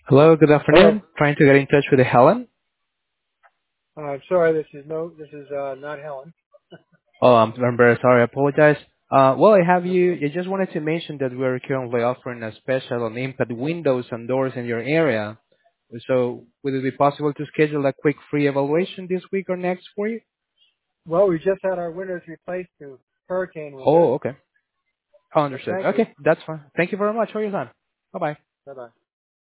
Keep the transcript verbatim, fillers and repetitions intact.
Hello, good Hello. afternoon. Trying to get in touch with Helen. Uh, I'm sorry, this is no, this is uh, not Helen. Oh, I'm, I'm very sorry. I apologize. Uh, well, I have No you. problem. I just wanted to mention that we're currently offering a special on impact windows and doors in your area. So, would it be possible to schedule a quick free evaluation this week or next for you? Well, we just had our windows replaced to hurricane windows. Oh, okay. Oh, But understood. thank you. Okay, that's fine. Thank you very much for your time. Bye bye. Bye bye.